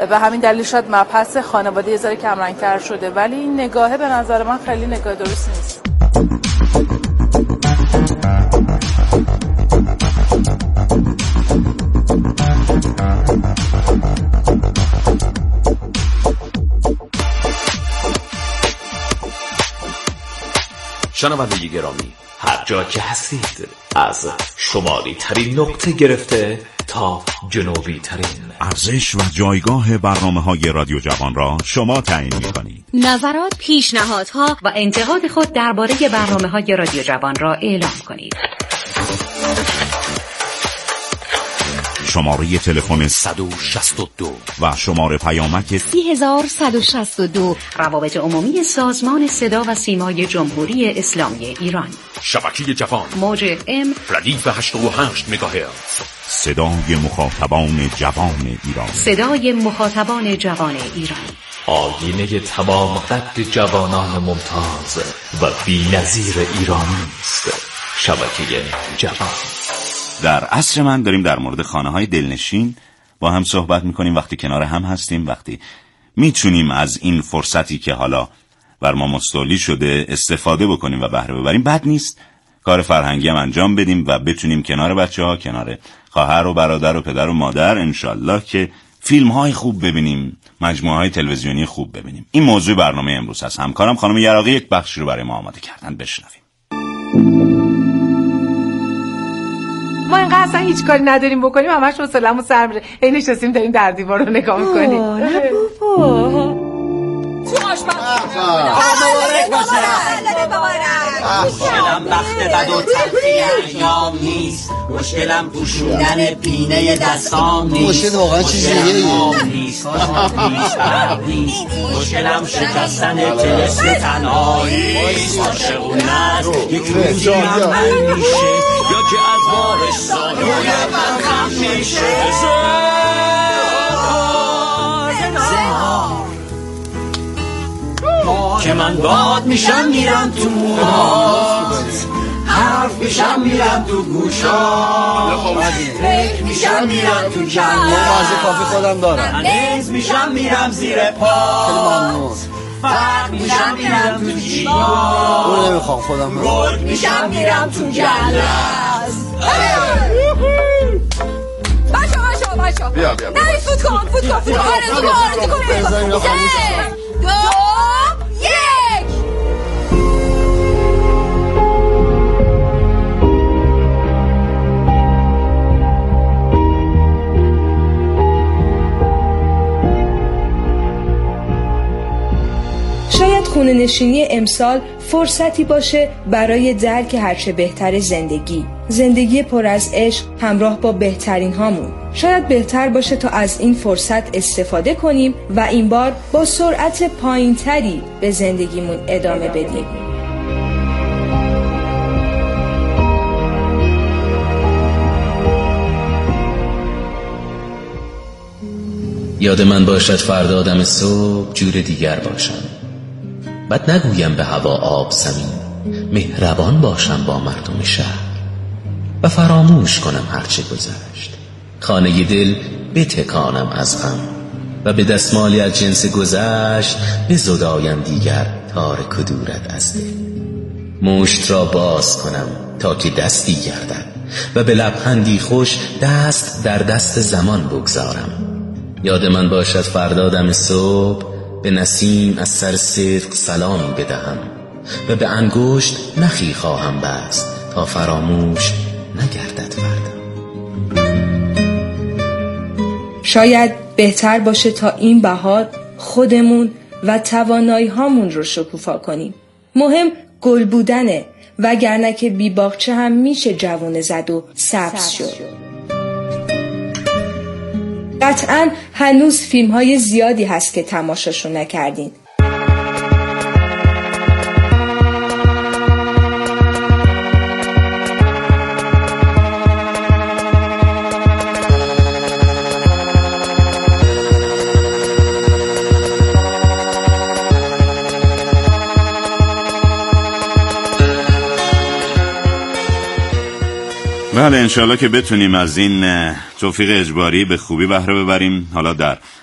به همین دلیل شاید مبحث خانواده یه ذره کم رنگ‌تر شده، ولی این نگاهه به نظر من خیلی نگاه درست نیست. شنونده گرامی، هر جا که هستید، از شمالی ترین نقطه گرفته تا جنوبی ترین، ارزش و جایگاه برنامه‌های رادیو جوان را شما تعیین می‌کنید. نظرات، پیشنهادها و انتقاد خود درباره برنامه‌های رادیو جوان را اعلام کنید. شماره تلفن 162 و شماره پیامک 3162 روابط عمومی سازمان صدا و سیمای جمهوری اسلامی ایران. شبکه جوان موج M ردیف 88 مگاهرتز. صدای مخاطبان جوان ایران. صدای مخاطبان جوان ایران. آینه تمام قد جوانان ممتاز و بی‌نظیر ایرانی است. شبکه جوان. در عصر من داریم در مورد خانه‌های دلنشین با هم صحبت می‌کنیم. وقتی کنار هم هستیم، وقتی میتونیم از این فرصتی که حالا بر ما مستولی شده استفاده بکنیم و بهره ببریم، بد نیست کار فرهنگی هم انجام بدیم و بتونیم کنار بچه‌ها، کنار خواهر و برادر و پدر و مادر انشالله که فیلم‌های خوب ببینیم، مجموعه‌های تلویزیونی خوب ببینیم. این موضوع برنامه امروز هست. همکارم خانم یراقی یک بخشی رو برای ما آماده کردن، بشنویم. ما اینقدر اصلا هیچ کاری نداریم بکنیم، همش حوصله‌مون سر میره. این نشستیم داریم در دیوار رو نگاه می‌کنیم. نه بابا. تو مبارک باشه. مشکلم وقت بد و تلخی ایام نیست، مشکلم پوشوندن پینه دستام نیست، مشکل واقعا چیزیه نیست، مشکلم شکستن طلسم تنهایی، عاشقونت یک روزی من میشه یا که از بارش سالوی من خم میشه. که من باد میشم میرم تو موهات، حرف میشم میرم تو گوشات، فکر میشم میرم تو کلات، مازه کافی خودم دارم، هنوز میشم میرم زیر پات، فرق میشم میرم تو جیبات، اون نمیخوام خودم گرگ میشم میرم تو گلس. باشا بیا نه فوت کن آرزو کن 3 2 1. شاید خونه نشینی امسال فرصتی باشه برای درک هرچه بهتر زندگی پر از عشق همراه با بهترین هامون. شاید بهتر باشه تا از این فرصت استفاده کنیم و این بار با سرعت پایین‌تری به زندگیمون ادامه بدیم. یاد من باشد فردا دم صبح جور دیگر باشم، بد نگویم به هوا آب زمین، مهربان باشم با مردم شهر و فراموش کنم هرچه گذشت، خانه دل بتکانم از غم و به دستمالی از جنس گذشت بزدایم دیگر تار کدورت از دل، مشت را باز کنم تا که دستی گردد و به لبخندی خوش دست در دست زمان بگذارم. یاد من باشد فردا دم صبح به نسیم از سر صدق سلامی بدهم و به انگشت نخی خواهم بست تا فراموش نگردد فردا. شاید بهتر باشه تا این بهار خودمون و توانایی هامون رو شکوفا کنیم. مهم گل بودنه، وگرنه که بی باغچه هم میشه جوونه زد و سبز شد. قطعاً هنوز فیلم‌های زیادی هست که تماشاشون نکردین. بله، انشالله که بتونیم از این توفیق اجباری به خوبی بهره ببریم. حالا در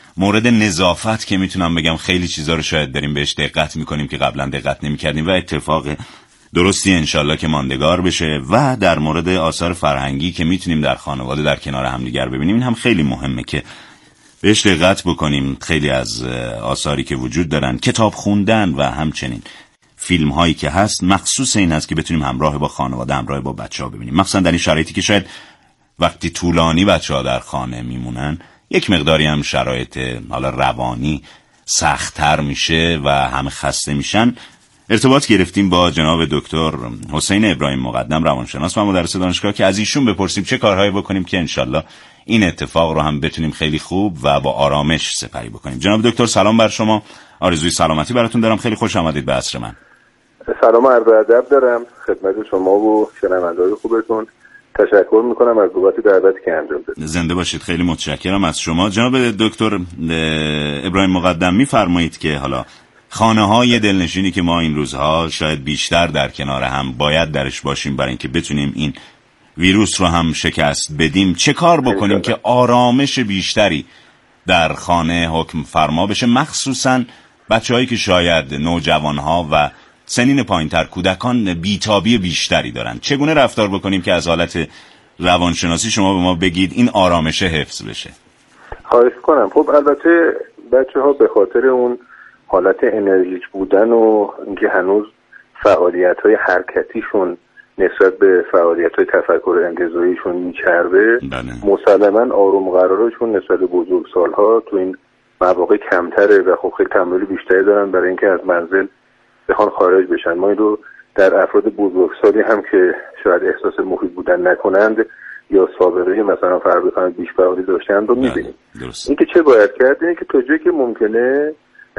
مورد نظافت که میتونم بگم خیلی چیزا رو شاید داریم بهش دقت میکنیم که قبلا دقت نمیکردیم و اتفاق درستی انشالله که ماندگار بشه. و در مورد آثار فرهنگی که میتونیم در خانواده در کنار همدیگر ببینیم، این هم خیلی مهمه که بهش دقت بکنیم. خیلی از آثاری که وجود دارن، کتاب خوندن و همچنین فیلم هایی که هست، مخصوص این هست که بتونیم همراه با خانواده، همراه با بچه‌ها ببینیم، مخصوصا در این شرایطی که شاید وقتی طولانی بچه‌ها در خانه میمونن یک مقداری هم شرایط حالا روانی سخت‌تر میشه و همه خسته میشن. ارتباط گرفتیم با جناب دکتر حسین ابراهیم مقدم، روانشناس و مدرس دانشگاه، که از ایشون بپرسیم چه کارهایی بکنیم که انشالله این اتفاق رو هم بتونیم خیلی خوب و با آرامش سپری بکنیم. جناب دکتر سلام بر شما، آرزوی سلامتی براتون دارم. خیلی خوش آمدید به عصر من. سلام عرض ادب دارم خدمت شما و شنونده‌های خوبتون. تشکر میکنم از بابت دعوتی که انجام دادید. زنده باشید. خیلی متشکرم از شما. جناب دکتر ابراهیم مقدم، میفرمایید که حالا خانه‌های دلنشینی که ما این روزها شاید بیشتر در کنار هم باید درش باشیم برای اینکه بتونیم این ویروس رو هم شکست بدیم، چه کار بکنیم که آرامش بیشتری در خانه حکم فرما بشه، مخصوصاً بچه‌هایی که شاید نوجوان‌ها و سنین پایین‌تر، کودکان بیتابی بیشتری دارن؟ چگونه رفتار بکنیم که از حالت روانشناسی شما به ما بگید این آرامش حفظ بشه؟ خواهش کنم. خب البته بچه‌ها به خاطر اون حالت انرژیک بودن و اینکه هنوز فعالیت‌های حرکتیشون نسبت به فعالیت‌های تفکر انتزاعیشون میچربه، مسلماً آروم قرارشون نسبت به بزرگسال‌ها تو این مواقع کمتره و خب خیلی تمایل بیشتری دارن برای اینکه از منزل بخوان خارج بشن. ما این رو در افراد بزرگسالی هم که شاید احساس مفید بودن نکنند یا سابقه مثلا فرض بکنید بیش فعالی داشتن رو می‌بینیم. این که چه باید کرد اینه که تا جایی که ممکنه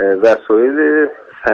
وسایل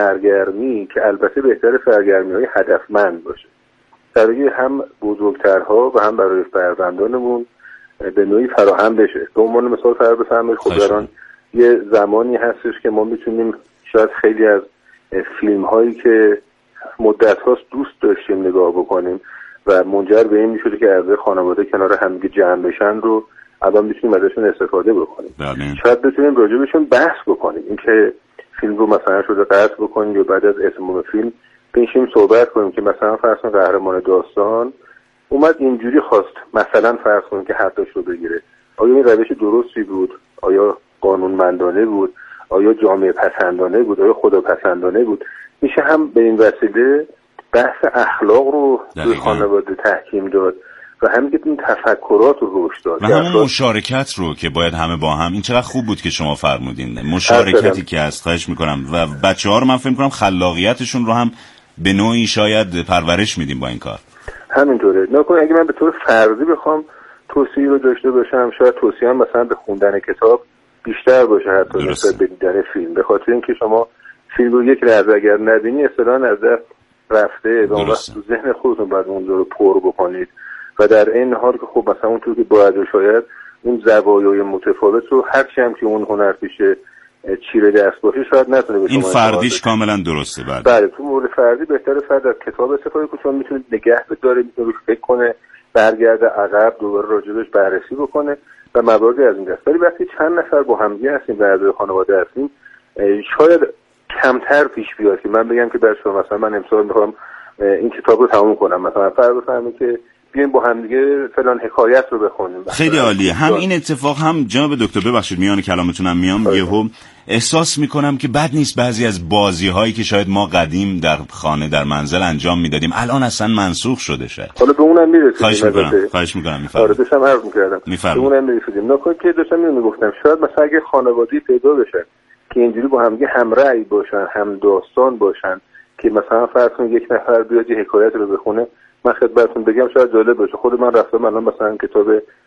سرگرمی که البته بهتر سرگرمی‌های هدفمند باشه برای هم بزرگترها و هم برای فرزندانمون به نوعی فراهم بشه. به عنوان مثال فرض بفرمایید خب الان یه زمانی هستش که ما میتونیم شاید خیلی از فیلم هایی که مدت هاست دوست داشتیم نگاه بکنیم و منجر به این میشده که اعضای خانواده کنار هم دیگه جمع بشن رو الان میتونیم ازشون استفاده بکنیم. شاید بتونیم راجع بهشون بحث بکنیم، اینکه فیلم رو مثلا شده قطع بکنیم یا بعد از اتمام فیلم بنشیم صحبت کنیم که مثلا فرض کن قهرمان داستان اومد اینجوری خواست مثلا فرض کنیم که حقش رو بگیره، آیا این روش درستی بود؟ آیا قانونمندانه بود؟ آیا جامعه پسندانه بود؟ آیا خدا پسندانه بود؟ میشه هم به این وسیله بحث اخلاق رو توی خانواده تحکیم داد و همین که این تفکرات رو رشد داد و همون مشارکت رو که باید همه با هم. این چقدر خوب بود که شما فرمودین مشارکتی که هست. خواهش میکنم. و بچه‌ها رو من فکر میکنم خلاقیتشون رو هم به نوعی شاید پرورش میدیم با این کار. همینطوره. نکنه اگه من به طور فردی بخوام توصیه رو داشته باشم، شاید توصیه هم مثلا به خوندن کتاب بیشتر باشه حتی نسبت به دیدن فیلم، به خاطر اینکه شما فیلم رو یک لحظه اگر نبینی اصطلاحاً از دست رفته و وقت تو ذهن خودتون باید اون رو پر بکنید و در این حال که خب مثلا اونطور که باید شاید اون زوایای متفاوت رو هرچی هم که اون هنر پیشه چیره دست باشه شاید نتونه به شما. این فردیش کاملا درسته. بله تو مورد فردی بهتره فرد از کتاب استفاده کنه، چون میتونه نگه بداره، میتونه فکر کنه، برگرده عقب، دوباره راجبش بررسی بکنه و مواردی از این دست. ولی وقتی چند نفر با هم دیگه هستیم و اعضای خانواده هستیم شاید کمتر پیش بیاد که من بگم که بچه‌ها مثلا من امسال میخوام این کتاب رو تموم کنم، مثلا فرض بفرمایید که بیایم با هم دیگه فلان حکایت رو بخونیم. خیلی عالیه. هم این اتفاق هم جناب دکتر ببخشید میان کلامتونم میام، یهو احساس میکنم که بد نیست بعضی از بازی هایی که شاید ما قدیم در خانه در منزل انجام میدادیم الان اصلا منسوخ شده شاید. حالا به اونم میرسیم. خواهش میکنم. آره داشتم عرض میکردم. به اونم میرسیم. نکته که داشتم اینو میگفتم شاید مثلا اگه خانواده‌ای پیدا بشه که اینجوری با هم دیگه همرأی باشن، هم داستان باشن، که مثلا فرض کنید یک نفر بیاد یه حکایت رو بخونه، من خدمتتون بگم شاید جالب باشه. خود من رفتم الان مثلا کتاب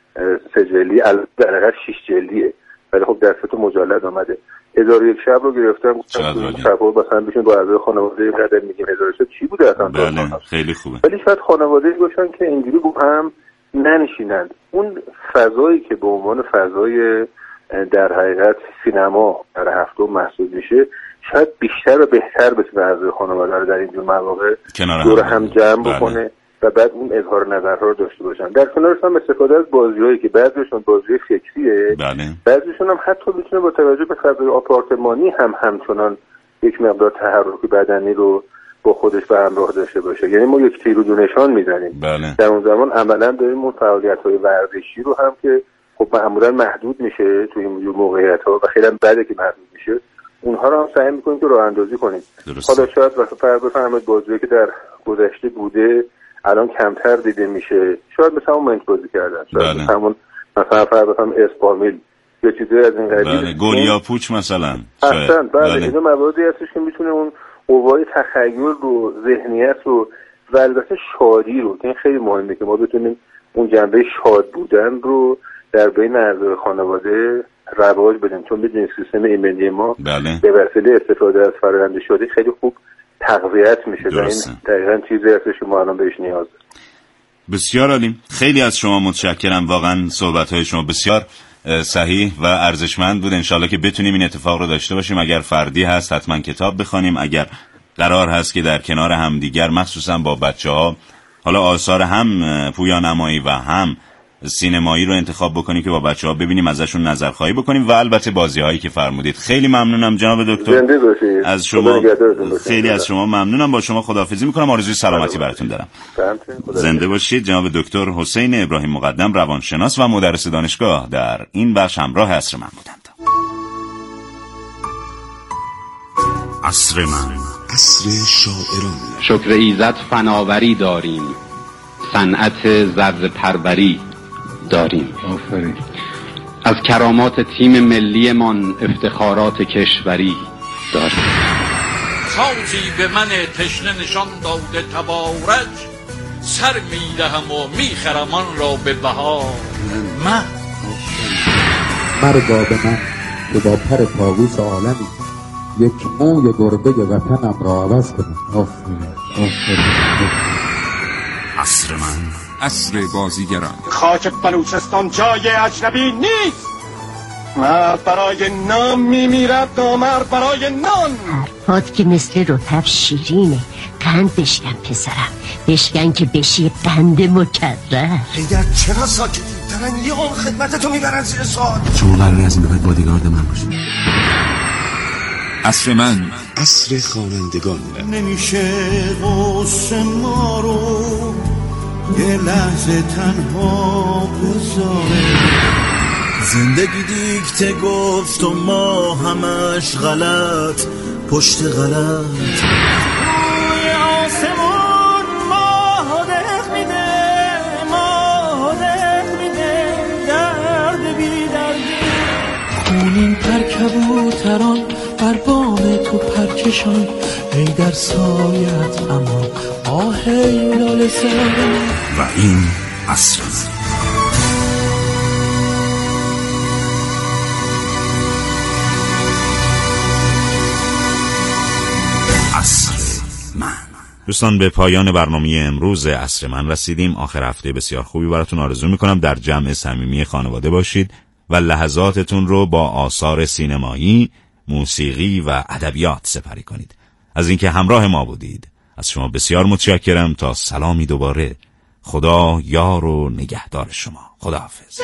3 جلدی در حقیقت 6 جلدیه ولی خب در 3 مجلد اومده 1001 شب رو گرفتم، گفتم شبا مثلا بشین با اعضای خانواده قدر میگیم 1001 شب چی بوده اصلا. بله خیلی خوبه. ولی شاید خانواده‌ای باشن که اینجوری با هم ننشینند، اون فضایی که به عنوان فضای در حقیقت سینما در هفته محسوب میشه شاید بیشتر و بهتر بتونه اعضای خانواده رو در اینجور مواقع دور هم جمع بکنه و بعد اون اظهار نظرها رو داشته باشن. در کنارش هم استفاده از بازی‌هایی که بعضیشون بازی فکریه، بعضیشون هم حتی میتونه با توجه به فضای آپارتمانی هم همچنان یک مقدار تحرک بدنی رو با خودش به همراه داشته باشه. یعنی ما یک تیر و نشان میزنیم. در اون زمان عملا داریم اون فعالیت‌های ورزشی رو هم که خب معمولا محدود میشه توی این موقعیت‌ها و خیلی بده که محدود میشه، اونها رو هم سعی میکنیم که راه اندازی کنیم. حالا شاید فرض بفرمایید بازی‌ای که در گذشته بوده الان کمتر دیده میشه، شاید مثلا اون منچ بازی کردن، شاید همون مثلا فرض بفرمایید اسپامیل یا چیزی از این قبیل، گل یا پوچ مثلا. اصلا اینا مواردی هستش که میتونه اون قوای تخیل رو، ذهنیت رو و البته شادی رو، که این خیلی مهمه که ما بتونیم اون جنبه شاد بودن رو در بین اعضای خانواده رواج بدیم، چون میدونید سیستم ایمنی ما به وسیله استفاده از فرآیند شادی خیلی خوب تقویت میشه و این دقیقاً چیزی هستش که ما الان بهش نیاز داریم. بسیار عالی، خیلی از شما متشکرم، واقعا صحبت‌های شما بسیار صحیح و ارزشمند بود. انشالله که بتونیم این اتفاق رو داشته باشیم. اگر فردی هست حتما کتاب بخوانیم، اگر قرار هست که در کنار هم دیگر مخصوصا با بچه‌ها حالا آثار هم پویانمایی و هم سینمایی رو انتخاب بکنیم که با بچه‌ها ببینیم، ازشون نظرخواهی بکنیم و البته بازی‌هایی که فرمودید. خیلی ممنونم جناب دکتر از شما، خیلی از شما ممنونم. با شما خداحافظی می‌کنم، آرزوی سلامتی براتون دارم. زنده باشید. جناب دکتر حسین ابراهیم مقدم، روانشناس و مدرس دانشگاه، در این بخش همراه عصر من بودند. عصر من، عصر شاعران. شکر ایزد فناوری داریم، صنعت ذره پروری داریم. آفرین. از کرامات تیم ملی من افتخارات کشوری داریم. سازی به من تشنه نشان داده تبارک، سر میدهم و میخرم آن را به بهار. من مرگا به من که با پر طاووس عالمی یک موی گربه وطنم را عوض کنم. آفرین. عصر من، عصر بازیگران. خاک بلوچستان جای اجنبی نیست. مرد برای نام میمیرد، نامرد برای نان. حرفات که مثل رطب شیرینه. قند بشکن پسرم، بشکن که بشی قند مکرر. هیدر چرا ساکتی؟ دارن یه عمر خدمتتو میبرن زیر سوال. شما قراره از این بخواید بادیگارد من باشید. عصر من، عصر خوانندگان. نمیشه غصه ما رو یه لحظه تنها بذاره. زندگی دیکته گفت و ما همش غلط پشت غلط. روی آسمون ماه دق میده، ماه دق میده، درد بی دردی. خونین پر کبوتران بر بام تو پرکشان، ای در سایت امان آه ای لاله زار. و این عصر من. عصر من. دوستان به پایان برنامه امروز عصر من رسیدیم. آخر هفته بسیار خوبی براتون آرزو میکنم. در جمع صمیمی خانواده باشید و لحظاتتون رو با آثار سینمایی، موسیقی و ادبیات سپری کنید. از اینکه همراه ما بودید از شما بسیار متشکرم. تا سلامی دوباره. خدا یار و نگهدار شما. خداحافظ.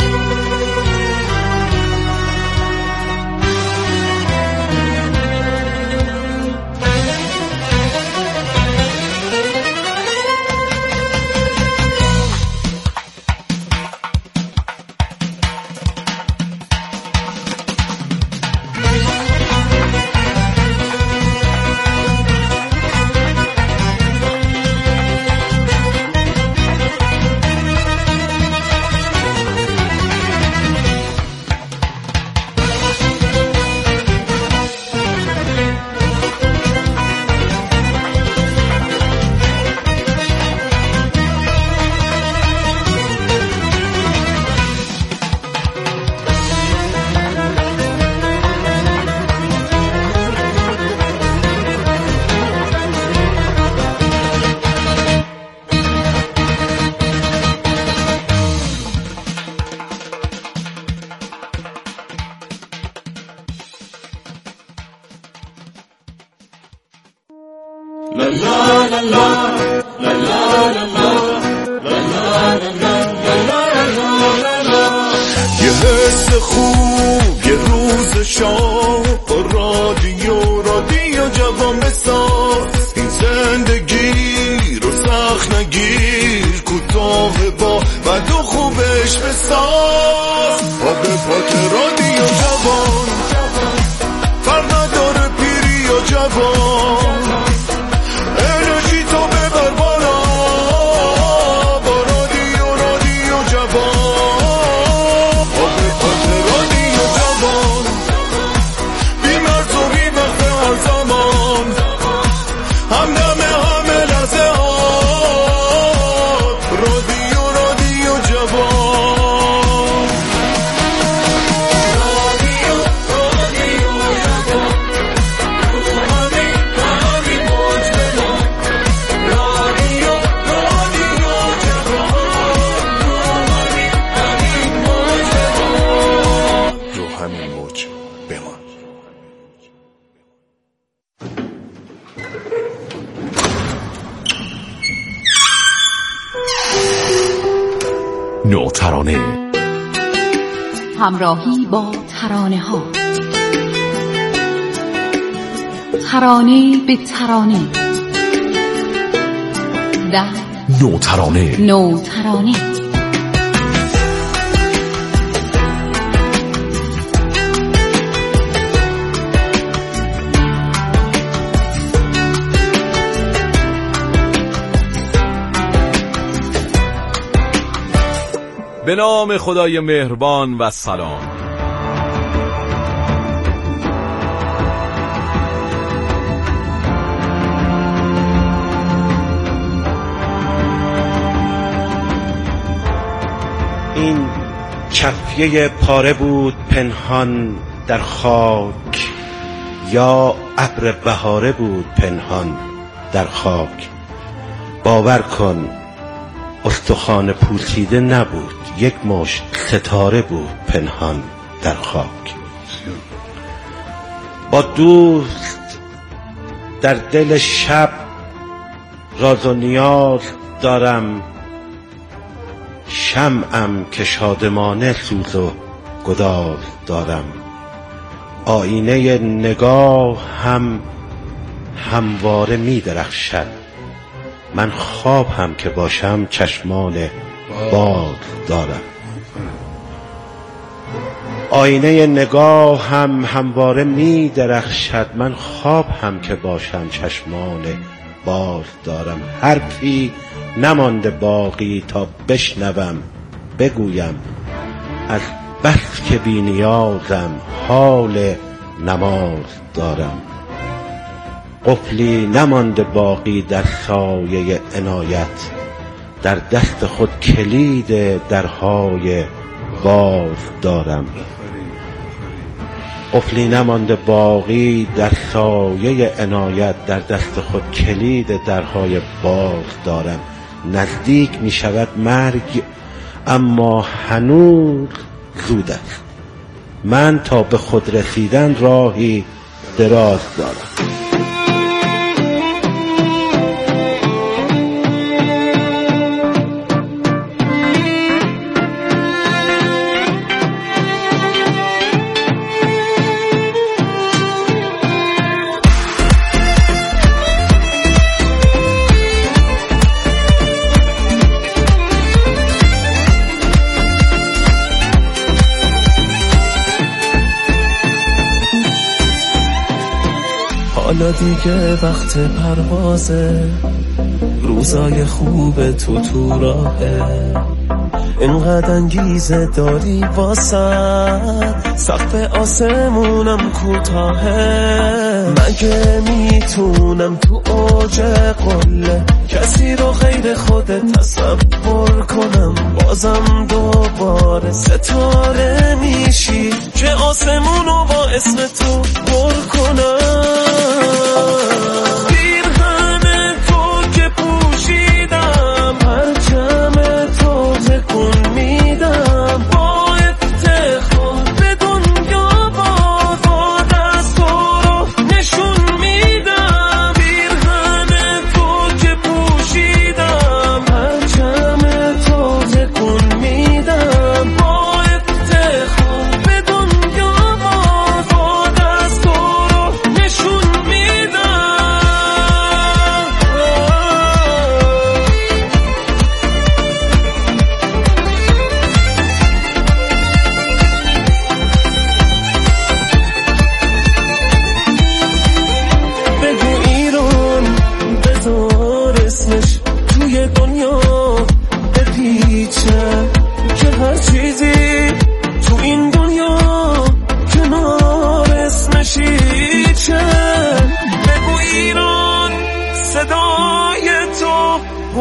La la la la la la la la خوب یه روز شام با رادیو جوان بساز. این زندگی رو سخت نگیر، کوتاه با بد و خوبش بساز. پا به پات رادیو جوان، فرق نداره پیری یا جوان، انرژی تو ببر بالا با رادیو جوان. پا به پات رادیو جوان، بی مرز و بی وقت هر زمان، همدم همه لحظه هات، رادیو جوان. رو همین موج بمان. نوترانه، همراهی با ترانه ها، ترانه به ترانه، نوترانه. به نام خدای مهربان و سلام. این کفیه پاره بود پنهان در خاک، یا ابر بهاره بود پنهان در خاک. باور کن استخوان پوسیده نبود، یک مشت ستاره بود پنهان در خاک. با دوست در دل شب راز و نیاز دارم، شمعم که شادمانه سوز و گداز دارم. آینه نگاه هم همواره می درخشد، من خواب هم که باشم چشمان باز دارم. آینه نگاه هم همواره می درخشد، من خواب هم که باشم چشمان باز دارم. حرفی نمانده باقی تا بشنوم بگویم، از بس که بی نیازم حال نماز دارم. قفلی نمانده باقی در سایه عنایت، در دست خود کلید درهای باز دارم. قفلی نمانده باقی در سایه عنایت، در دست خود کلید درهای باز دارم. نزدیک می شود مرگ اما هنوز زود است، من تا به خود رسیدن راهی دراز دارم. حالا دیگه وقت پروازه، روزای خوب تو راهه، اینقدر انگیزه داری واسد، سقف آسمونم کوتاهه. مگه میتونم تو اوج قله کسی رو غیر خودت تصور کنم؟ بازم دوباره ستاره میشی که آسمونو با اسم تو پر کنم. پیرهن تو که پوشیدم، پرچم تو تکون میدم، با افتخار به دنیا با دست تو رو نشون میدم. پیرهن تو که پوشیدم، پرچم تو تکون میدم، با افتخار به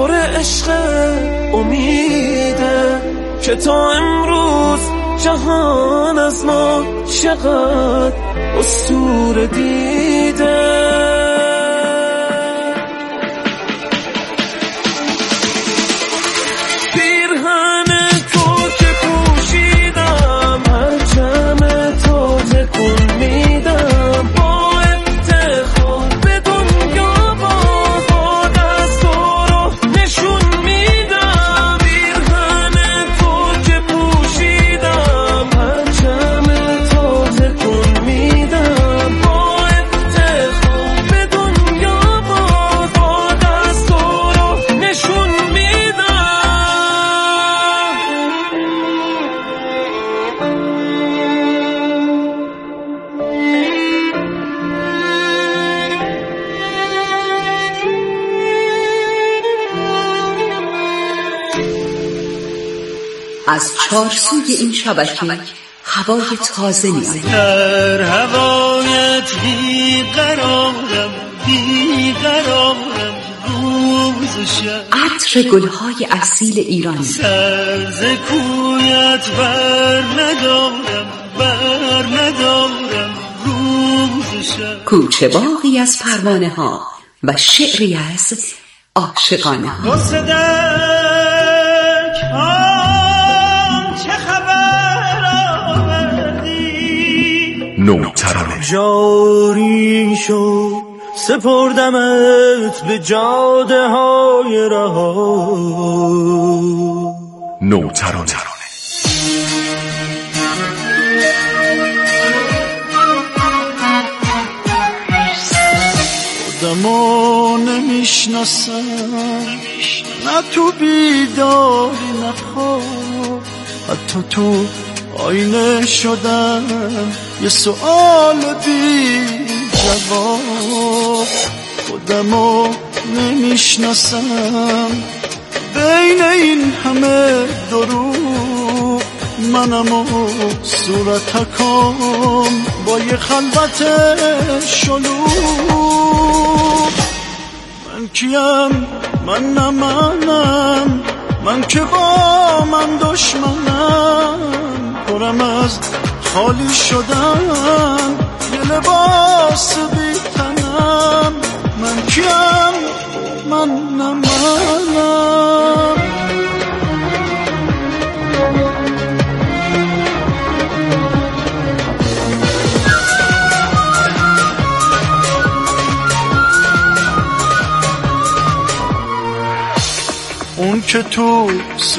پر عشق امیده که تا امروز جهان از ما چقدر اسطوره دیده. از چارسوی این شبکه هوای تازه می‌آید. در هوایت بیقرارم روز شب. عطر گلهای اصیل ایرانی. سر ز کویت بر ندارم روز شب. کوچه باغی از پروانه ها و شعری از عاشقانه ها. نوترانه جاری شو سپردمت به جاده های رها. نوترانه خودمو نمیشناسم نه تو بیداری نه خواب، حتی تو آینه شدم یه سؤال بی جواب. خودمو نمیشناسم بین این همه دروغ، منمو صورتکم با یه خلوت شلوغ. من کیم؟ من نه منم، من که با من دشمنم، پرم از خالی شدن یه لباس بی تنم. من کیم؟ من نه منم. اون که تو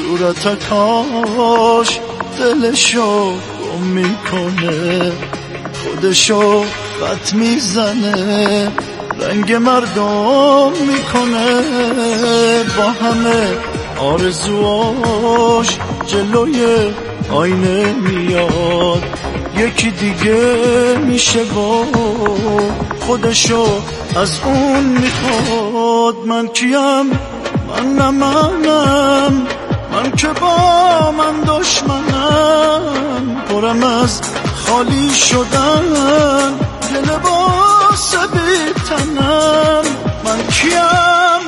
صورتکاش دلشو گم میکنه، خودشو خط میزنه، رنگ مردم میکنه، با همه آرزواش جلوی آینه میاد، یکی دیگه میشه و خودشو از اون میخواد. من کیم؟ من نه منم، من که با من دشمنم، پرم از خالی شدن یه لباس بی تنم. من کیم؟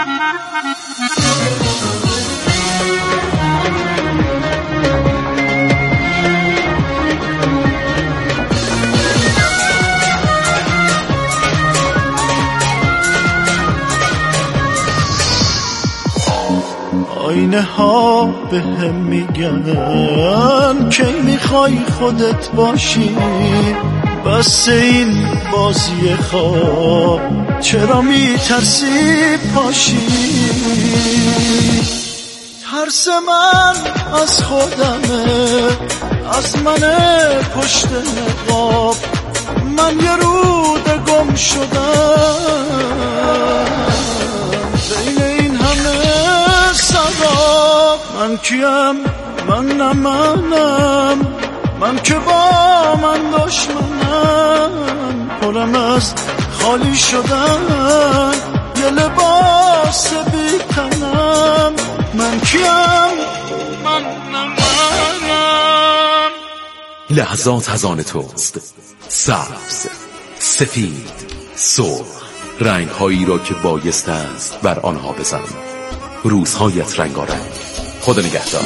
آینه ها به هم میگن که میخوای خودت باشی، بس این بازی خواب چرا میترسی پاشی. ترس من از خودمه، از من پشت نقاب، من یه رود گم شدم بین این همه سراب. من کیم؟ من نه منم، من که با من دشمنم، پرم از خالی شدن یه لباس بی تنم. من کیم؟ من نه منم. لحظات از آن توست، سبز، سفید، سرخ، رنگ هایی را که بایست است بر آنها بزن. روزهایت رنگارنگ. خدا نگهدار.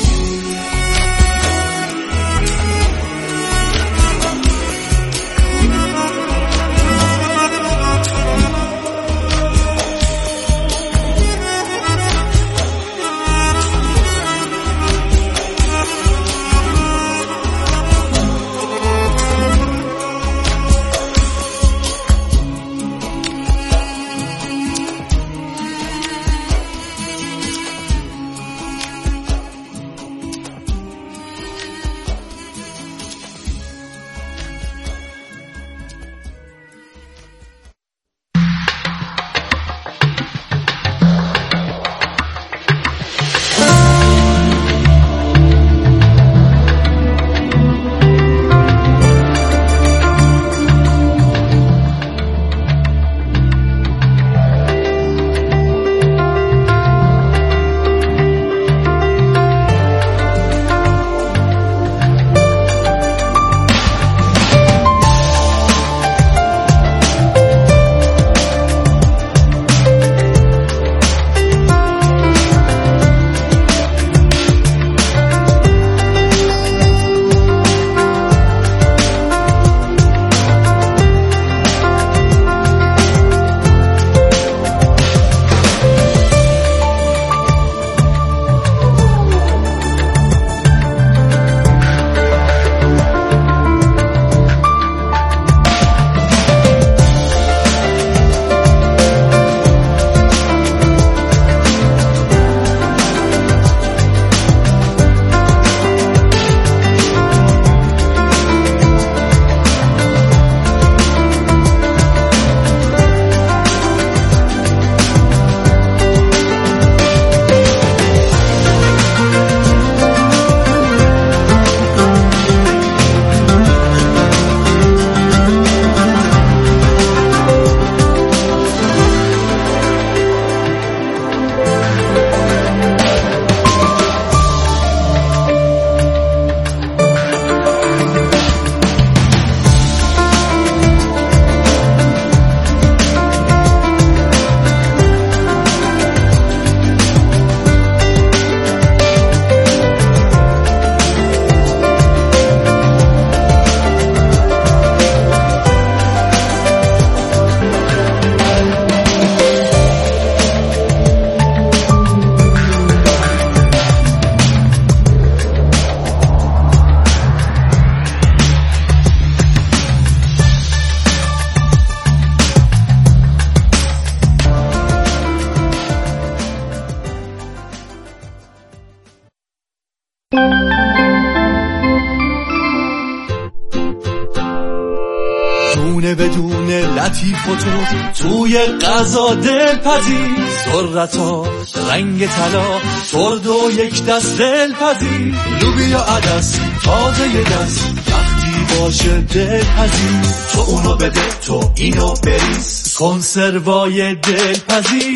دونه بدون لطیف و توی غذا دلپذیر، ذرتا رنگ طلا ترد و یک دست دلپذیر، لوبیا عدس تازه دست وقتی باشه دلپذیر، تو اونو بده تو اینو بریز، کنسروای دلپذیر.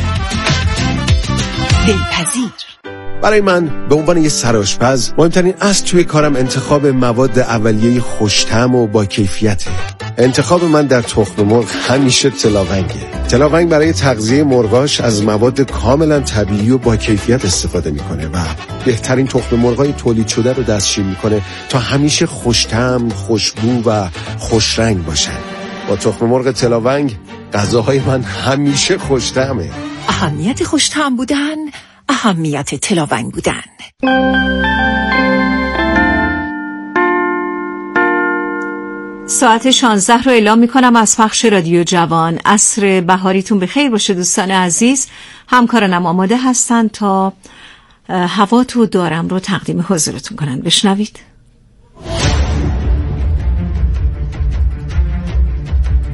دلپذیر برای من به عنوان یه سرآشپز مهمترین اصل توی کارم انتخاب مواد اولیه خوش‌طعم و با کیفیته. انتخاب من در تخم مرغ همیشه تلاونگه. تلاونگ برای تغذیه مرغاش از مواد کاملا طبیعی و با کیفیت استفاده میکنه و بهترین تخم مرغای تولید شده رو دستشویی میکنه تا همیشه خوش‌طعم، خوشبو و خوشرنگ باشن. با تخم مرغ تلاونگ غذاهای من همیشه خوش‌طعمه. اهمیت خوش‌طعم بودن، اهمیت تلاونگ بودن. ساعت 16 رو اعلام میکنم از پخش رادیو جوان. عصر بهاریتون بخیر باشه دوستان عزیز. همکارانم آماده هستن تا هوا تو دارم رو تقدیم حضورتون کنن. بشنوید.